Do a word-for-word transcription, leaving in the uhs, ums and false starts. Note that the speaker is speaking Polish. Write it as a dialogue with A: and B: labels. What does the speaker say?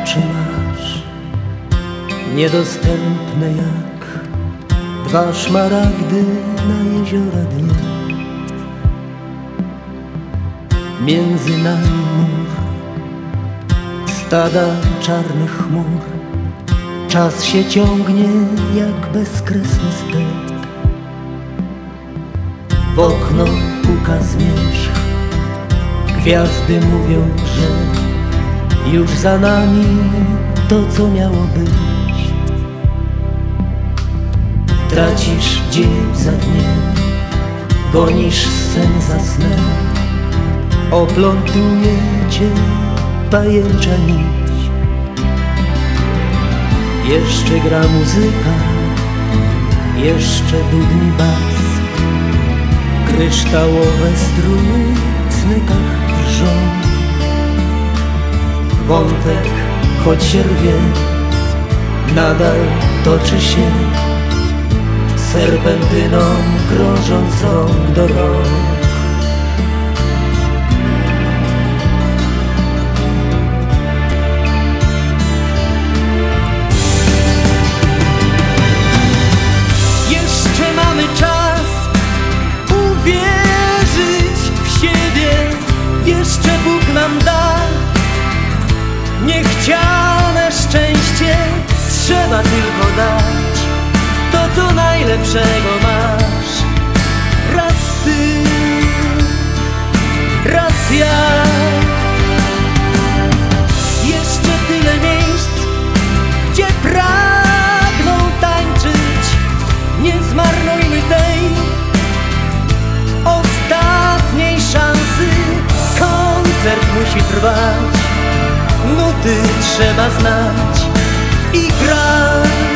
A: oczy masz, niedostępne jak dwa szmaragdy na jeziora dnie. Między nami mur, stada czarnych chmur. Czas się ciągnie jak bezkresny step. W okno puka zmierzch, gwiazdy mówią, że już za nami to, co miało być. Tracisz dzień za dniem, gonisz sen za snem. Oplątuje cię pajęcza nić. Jeszcze gra muzyka, jeszcze dudni bas. Kryształowe struny w smykach drżą. Wątek, choć się rwie, nadal toczy się, serpentyną krążąc z rąk do rąk.
B: Jeszcze Bóg nam da niechciane szczęście. Trzeba tylko dać to, co najlepszego masz. Raz ty, raz ja. Jeszcze tyle miejsc, gdzie pragną tańczyć. Nie zmarnujmy tej ostatniej szansy. Koncert musi trwać, nuty trzeba znać i grać.